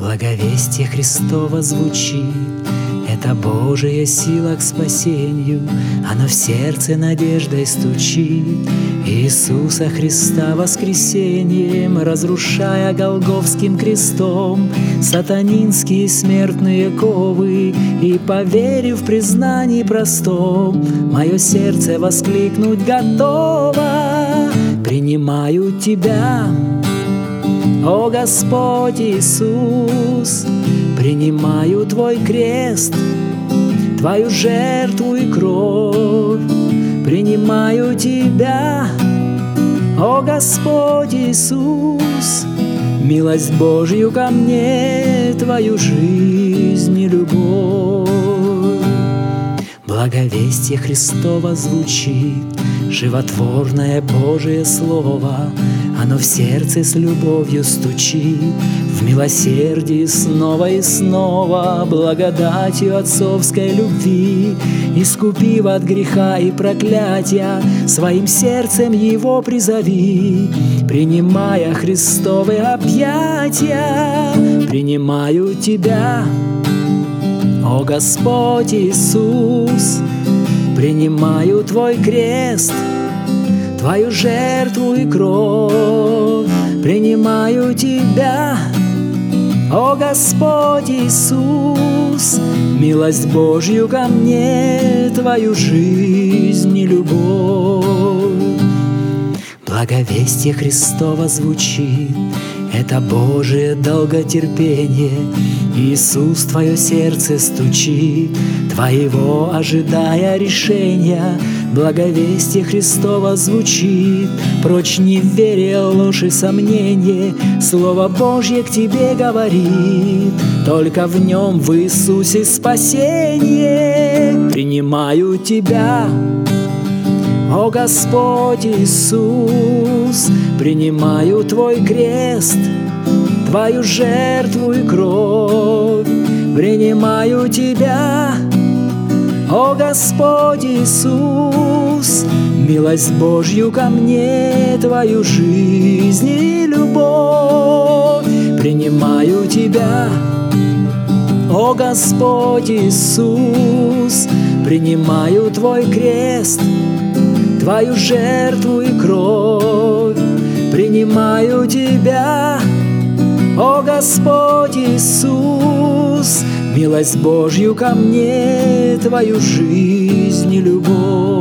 Благовестие Христово звучит, это Божия сила к спасению, оно в сердце надеждой стучит. Иисуса Христа воскресением, разрушая голгофским крестом сатанинские смертные ковы, и, поверив в признании простом, мое сердце воскликнуть готово: принимаю Тебя, о Господь Иисус, принимаю Твой крест, Твою жертву и кровь. Принимаю Тебя, о Господь Иисус, милость Божью ко мне, Твою жизнь и любовь. Благовестие Христово звучит, животворное Божие Слово, оно в сердце с любовью стучит, в милосердии снова и снова, благодатью отцовской любви. Искупив от греха и проклятия, своим сердцем Его призови, принимая Христовы объятия. Принимаю Тебя, о Господь Иисус, принимаю Твой крест, Твою жертву и кровь. Принимаю Тебя, о Господь Иисус, милость Божью ко мне, Твою жизнь и любовь. Благовестие Христово звучит, это Божие долготерпение. Иисус, Твое сердце стучит, Твоего ожидая решения. Благовестие Христово звучит, прочь неверие, ложь и сомнение. Слово Божье к тебе говорит, только в Нем, в Иисусе, спасение. Принимаю Тебя, о Господь Иисус, принимаю Твой крест, Твою жертву и кровь. Принимаю Тебя, о Господь Иисус, милость Божью ко мне, Твою жизнь и любовь. Принимаю Тебя, о Господь Иисус, принимаю Твой крест, Твою жертву и кровь. Принимаю Тебя, о Господь Иисус, милость Божью ко мне, Твою жизнь и любовь.